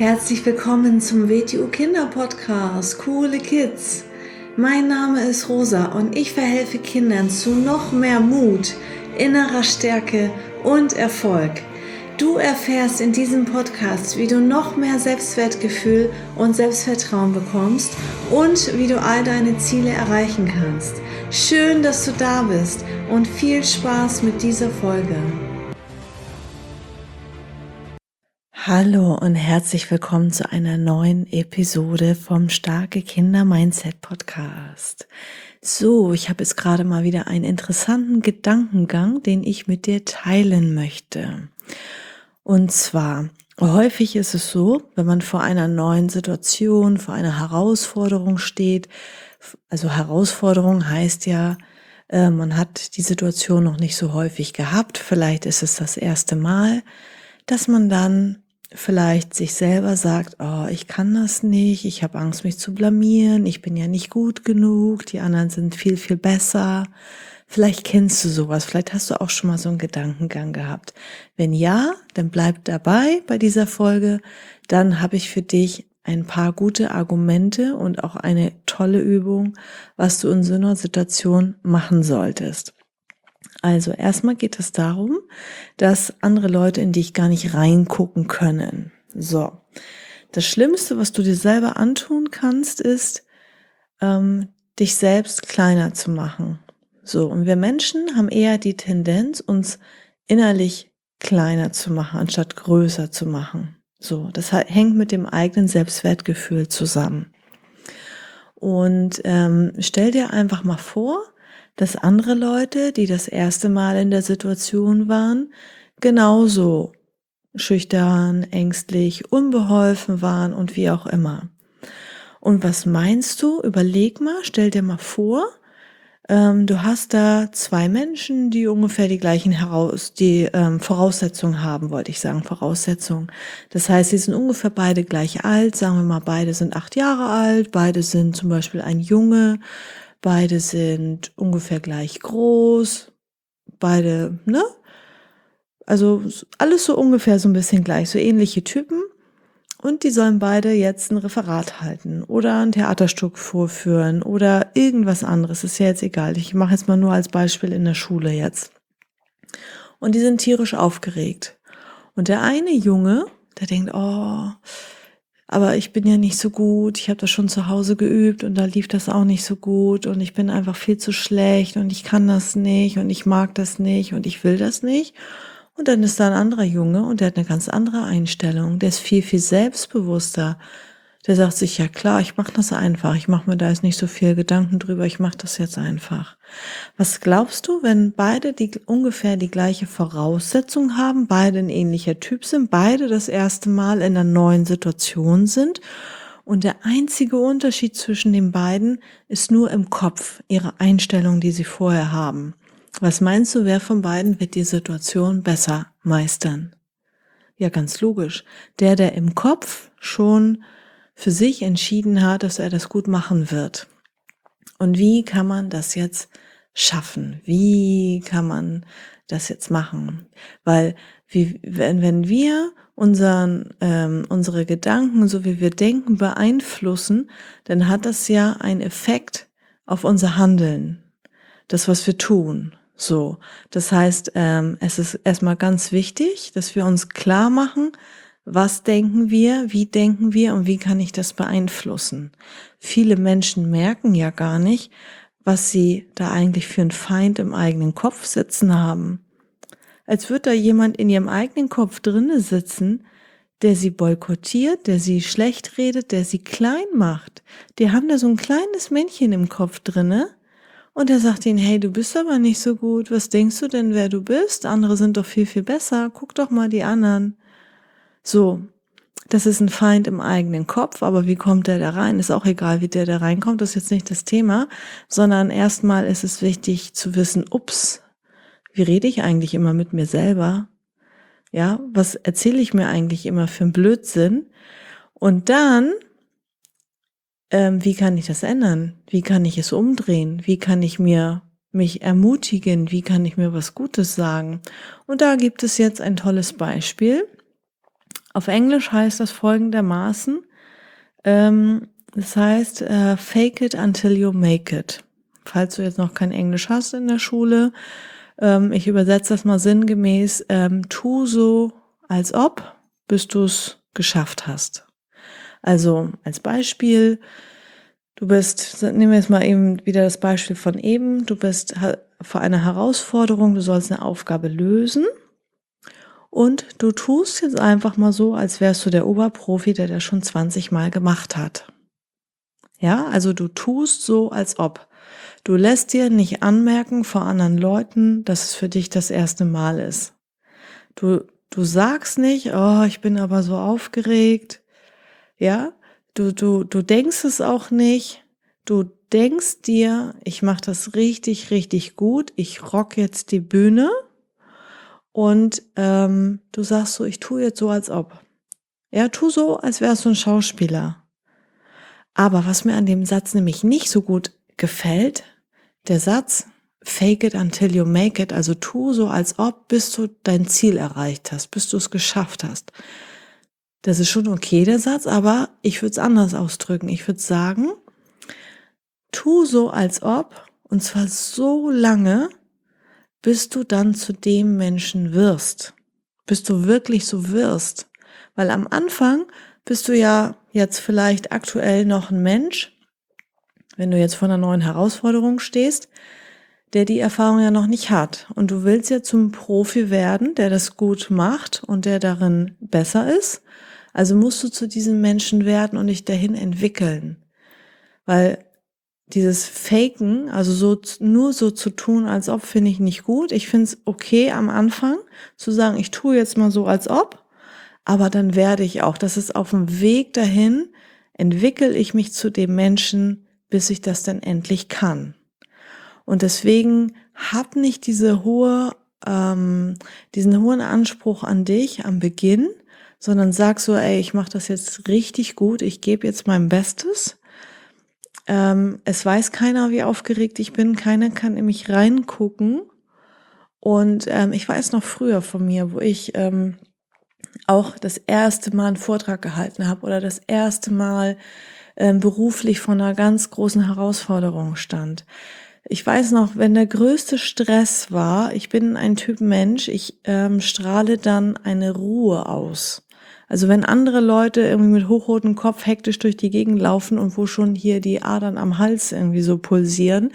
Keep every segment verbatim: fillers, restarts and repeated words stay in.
Herzlich willkommen zum W T U Kinder Podcast, Coole Kids. Mein Name ist Rosa und ich verhelfe Kindern zu noch mehr Mut, innerer Stärke und Erfolg. Du erfährst in diesem Podcast, wie du noch mehr Selbstwertgefühl und Selbstvertrauen bekommst und wie du all deine Ziele erreichen kannst. Schön, dass du da bist und viel Spaß mit dieser Folge. Hallo und herzlich willkommen zu einer neuen Episode vom Starke Kinder Mindset Podcast. So, ich habe jetzt gerade mal wieder einen interessanten Gedankengang, den ich mit dir teilen möchte. Und zwar, häufig ist es so, wenn man vor einer neuen Situation, vor einer Herausforderung steht, also Herausforderung heißt ja, äh, man hat die Situation noch nicht so häufig gehabt, vielleicht ist es das erste Mal, dass man dann vielleicht sich selber sagt, oh, ich kann das nicht, ich habe Angst, mich zu blamieren, ich bin ja nicht gut genug, die anderen sind viel, viel besser. Vielleicht kennst du sowas, vielleicht hast du auch schon mal so einen Gedankengang gehabt. Wenn ja, dann bleib dabei bei dieser Folge, dann habe ich für dich ein paar gute Argumente und auch eine tolle Übung, was du in so einer Situation machen solltest. Also erstmal geht es darum, dass andere Leute in dich gar nicht reingucken können. So, das Schlimmste, was du dir selber antun kannst, ist, ähm, dich selbst kleiner zu machen. So, und wir Menschen haben eher die Tendenz, uns innerlich kleiner zu machen, anstatt größer zu machen. So, das hängt mit dem eigenen Selbstwertgefühl zusammen. Und ähm, stell dir einfach mal vor, dass andere Leute, die das erste Mal in der Situation waren, genauso schüchtern, ängstlich, unbeholfen waren und wie auch immer. Und was meinst du? Überleg mal, stell dir mal vor, ähm, du hast da zwei Menschen, die ungefähr die gleichen heraus, die ähm, Voraussetzungen haben, wollte ich sagen, Voraussetzungen. Das heißt, sie sind ungefähr beide gleich alt, sagen wir mal, beide sind acht Jahre alt, beide sind zum Beispiel ein Junge, beide sind ungefähr gleich groß, beide, ne? Also alles so ungefähr so ein bisschen gleich, so ähnliche Typen. Und die sollen beide jetzt ein Referat halten oder ein Theaterstück vorführen oder irgendwas anderes. Ist ja jetzt egal. Ich mache jetzt mal nur als Beispiel in der Schule jetzt. Und die sind tierisch aufgeregt. Und der eine Junge, der denkt, oh, aber ich bin ja nicht so gut, ich habe das schon zu Hause geübt und da lief das auch nicht so gut und ich bin einfach viel zu schlecht und ich kann das nicht und ich mag das nicht und ich will das nicht. Und dann ist da ein anderer Junge und der hat eine ganz andere Einstellung, der ist viel, viel selbstbewusster. Der sagt sich, ja klar, ich mache das einfach, ich mache mir da jetzt nicht so viel Gedanken drüber, ich mache das jetzt einfach. Was glaubst du, wenn beide die ungefähr die gleiche Voraussetzung haben, beide ein ähnlicher Typ sind, beide das erste Mal in einer neuen Situation sind und der einzige Unterschied zwischen den beiden ist nur im Kopf, ihre Einstellung, die sie vorher haben. Was meinst du, wer von beiden wird die Situation besser meistern? Ja, ganz logisch. Der, der im Kopf schon für sich entschieden hat, dass er das gut machen wird. Und wie kann man das jetzt schaffen? Wie kann man das jetzt machen? Weil wie, wenn, wenn wir unseren, ähm, unsere Gedanken, so wie wir denken, beeinflussen, dann hat das ja einen Effekt auf unser Handeln, das, was wir tun. So, das heißt, ähm, es ist erstmal ganz wichtig, dass wir uns klar machen, was denken wir, wie denken wir und wie kann ich das beeinflussen? Viele Menschen merken ja gar nicht, was sie da eigentlich für einen Feind im eigenen Kopf sitzen haben. Als würde da jemand in ihrem eigenen Kopf drinne sitzen, der sie boykottiert, der sie schlecht redet, der sie klein macht. Die haben da so ein kleines Männchen im Kopf drinne und der sagt ihnen, hey, du bist aber nicht so gut, was denkst du denn, wer du bist? Andere sind doch viel, viel besser, guck doch mal die anderen. So, das ist ein Feind im eigenen Kopf, aber wie kommt der da rein? Ist auch egal, wie der da reinkommt, das ist jetzt nicht das Thema, sondern erstmal ist es wichtig zu wissen, ups, wie rede ich eigentlich immer mit mir selber? Ja, was erzähle ich mir eigentlich immer für einen Blödsinn? Und dann, ähm, wie kann ich das ändern? Wie kann ich es umdrehen? Wie kann ich mir mich ermutigen? Wie kann ich mir was Gutes sagen? Und da gibt es jetzt ein tolles Beispiel. Auf Englisch heißt das folgendermaßen, ähm, das heißt, äh, fake it until you make it. Falls du jetzt noch kein Englisch hast in der Schule, ähm, ich übersetze das mal sinngemäß, ähm, tu so, als ob, bis du es geschafft hast. Also als Beispiel, du bist, nehmen wir jetzt mal eben wieder das Beispiel von eben, du bist vor einer Herausforderung, du sollst eine Aufgabe lösen und du tust jetzt einfach mal so, als wärst du der Oberprofi, der das schon zwanzig Mal gemacht hat. Ja, also du tust so, als ob. Du lässt dir nicht anmerken vor anderen Leuten, dass es für dich das erste Mal ist. Du, du sagst nicht, oh, ich bin aber so aufgeregt. Ja, du, du, du denkst es auch nicht. Du denkst dir, ich mache das richtig, richtig gut. Ich rock jetzt die Bühne. Und ähm, du sagst so, ich tue jetzt so, als ob. Ja, tu so, als wärst du ein Schauspieler. Aber was mir an dem Satz nämlich nicht so gut gefällt, der Satz, fake it until you make it, also tu so, als ob, bis du dein Ziel erreicht hast, bis du es geschafft hast. Das ist schon okay, der Satz, aber ich würde es anders ausdrücken. Ich würde sagen, tu so, als ob, und zwar so lange, bis du dann zu dem Menschen wirst, bis du wirklich so wirst. Weil am Anfang bist du ja jetzt vielleicht aktuell noch ein Mensch, wenn du jetzt vor einer neuen Herausforderung stehst, der die Erfahrung ja noch nicht hat. Und du willst ja zum Profi werden, der das gut macht und der darin besser ist. Also musst du zu diesem Menschen werden und dich dahin entwickeln. Weil dieses Faken, also so nur so zu tun, als ob, finde ich nicht gut. Ich finde es okay am Anfang zu sagen, ich tue jetzt mal so, als ob, aber dann werde ich auch. Das ist auf dem Weg dahin, entwickle ich mich zu dem Menschen, bis ich das dann endlich kann. Und deswegen hab nicht diese hohe, ähm, diesen hohen Anspruch an dich am Beginn, sondern sag so, ey, ich mache das jetzt richtig gut, ich gebe jetzt mein Bestes. Ähm, es weiß keiner, wie aufgeregt ich bin, keiner kann in mich reingucken. Und ähm, ich weiß noch früher von mir, wo ich ähm, auch das erste Mal einen Vortrag gehalten habe oder das erste Mal ähm, beruflich vor einer ganz großen Herausforderung stand. Ich weiß noch, wenn der größte Stress war, ich bin ein Typ Mensch, ich ähm, strahle dann eine Ruhe aus. Also wenn andere Leute irgendwie mit hochrotem Kopf hektisch durch die Gegend laufen und wo schon hier die Adern am Hals irgendwie so pulsieren,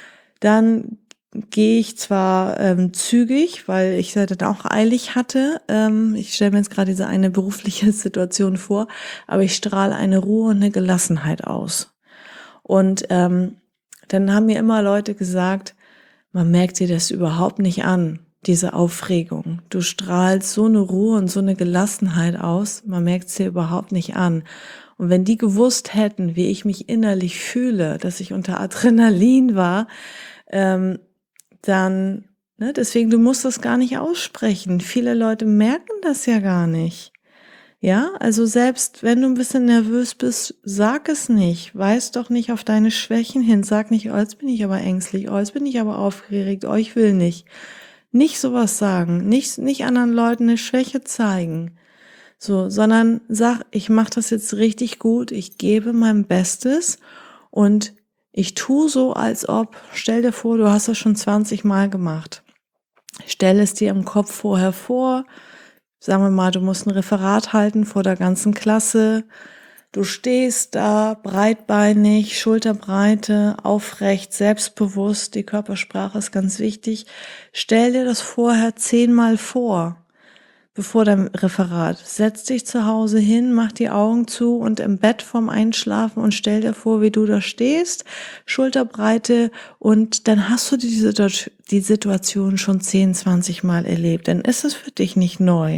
dann gehe ich zwar ähm, zügig, weil ich es dann auch eilig hatte. Ähm, ich stelle mir jetzt gerade diese eine berufliche Situation vor, aber ich strahle eine Ruhe und eine Gelassenheit aus. Und ähm, dann haben mir immer Leute gesagt, man merkt dir das überhaupt nicht an, diese Aufregung. Du strahlst so eine Ruhe und so eine Gelassenheit aus, man merkt es dir überhaupt nicht an. Und wenn die gewusst hätten, wie ich mich innerlich fühle, dass ich unter Adrenalin war, ähm, dann, ne, deswegen, du musst das gar nicht aussprechen. Viele Leute merken das ja gar nicht. Ja, also selbst wenn du ein bisschen nervös bist, sag es nicht. Weis doch nicht auf deine Schwächen hin. Sag nicht, oh, jetzt bin ich aber ängstlich, oh, jetzt bin ich aber aufgeregt, oh, ich will nicht. Nicht sowas sagen, nicht, nicht anderen Leuten eine Schwäche zeigen. So, sondern sag, ich mache das jetzt richtig gut, ich gebe mein Bestes und ich tue so, als ob, stell dir vor, du hast das schon zwanzig Mal gemacht. Stell es dir im Kopf vorher vor. Sagen wir mal, du musst ein Referat halten vor der ganzen Klasse. Du stehst da breitbeinig, Schulterbreite, aufrecht, selbstbewusst. Die Körpersprache ist ganz wichtig. Stell dir das vorher zehnmal vor, bevor dein Referat. Setz dich zu Hause hin, mach die Augen zu und im Bett vorm Einschlafen und stell dir vor, wie du da stehst, Schulterbreite, und dann hast du die, die Situation schon zehn, zwanzig Mal erlebt. Dann ist es für dich nicht neu.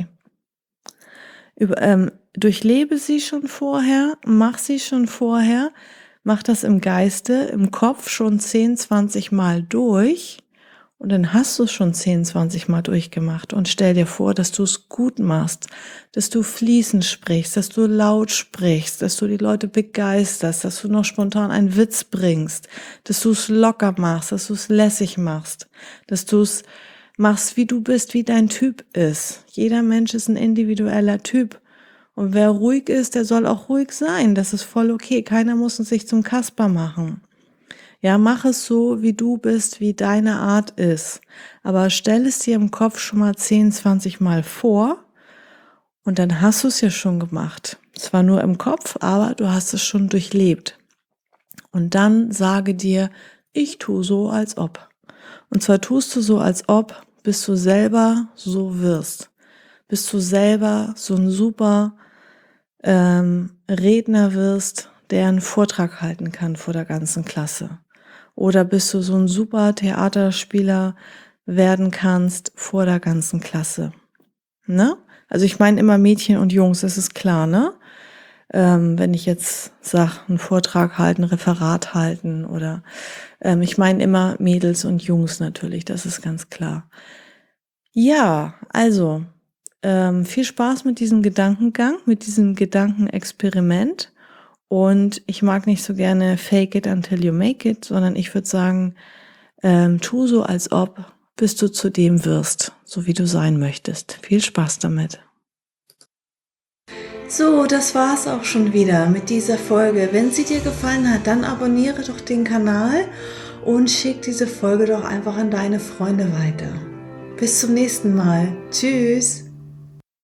Über, ähm, durchlebe sie schon vorher, mach sie schon vorher, mach das im Geiste, im Kopf schon zehn, zwanzig Mal durch und dann hast du es schon zehn, zwanzig Mal durchgemacht und stell dir vor, dass du es gut machst, dass du fließend sprichst, dass du laut sprichst, dass du die Leute begeisterst, dass du noch spontan einen Witz bringst, dass du es locker machst, dass du es lässig machst, dass du es machst, wie du bist, wie dein Typ ist. Jeder Mensch ist ein individueller Typ. Und wer ruhig ist, der soll auch ruhig sein. Das ist voll okay. Keiner muss es sich zum Kasper machen. Ja, mach es so, wie du bist, wie deine Art ist. Aber stell es dir im Kopf schon mal zehn, zwanzig Mal vor und dann hast du es ja schon gemacht. Zwar nur im Kopf, aber du hast es schon durchlebt. Und dann sage dir, ich tue so, als ob. Und zwar tust du so, als ob, bis du selber so wirst. Bis du selber so ein super ähm, Redner wirst, der einen Vortrag halten kann vor der ganzen Klasse. Oder bis du so ein super Theaterspieler werden kannst vor der ganzen Klasse. Ne? Also ich meine immer Mädchen und Jungs, das ist klar, ne? Ähm, wenn ich jetzt sage, einen Vortrag halten, ein Referat halten oder ähm, ich meine immer Mädels und Jungs natürlich, das ist ganz klar. Ja, also ähm, viel Spaß mit diesem Gedankengang, mit diesem Gedankenexperiment. Und ich mag nicht so gerne fake it until you make it, sondern ich würde sagen, ähm, tu so, als ob, bis du zu dem wirst, so wie du sein möchtest. Viel Spaß damit. So, das war's auch schon wieder mit dieser Folge. Wenn sie dir gefallen hat, dann abonniere doch den Kanal und schick diese Folge doch einfach an deine Freunde weiter. Bis zum nächsten Mal. Tschüss.